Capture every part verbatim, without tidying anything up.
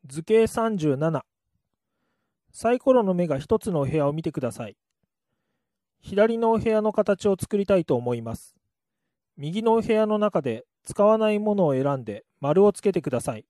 図形さんじゅうなな。サイコロの目が一つのお部屋を見てください。左のお部屋の形を作りたいと思います。右のお部屋の中で使わないものを選んで丸をつけてください。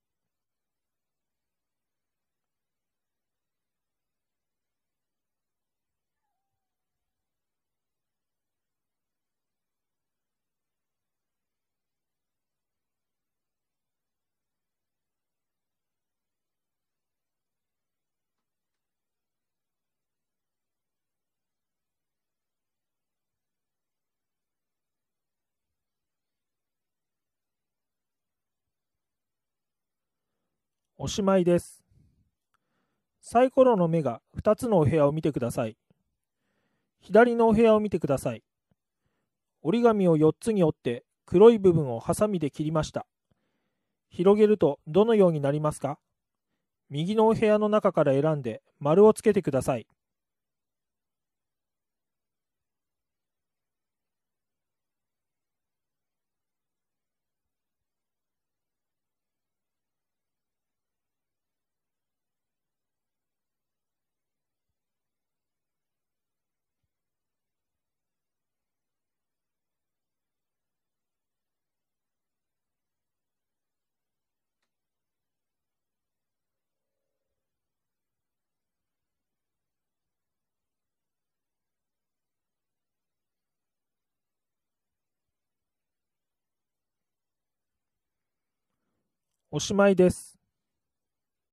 おしまいです。サイコロの目がふたつのお部屋を見てください。左のお部屋を見てください。折り紙をよっつに折って黒い部分をハサミで切りました。広げるとどのようになりますか？右のお部屋の中から選んで丸をつけてください。おしまいです。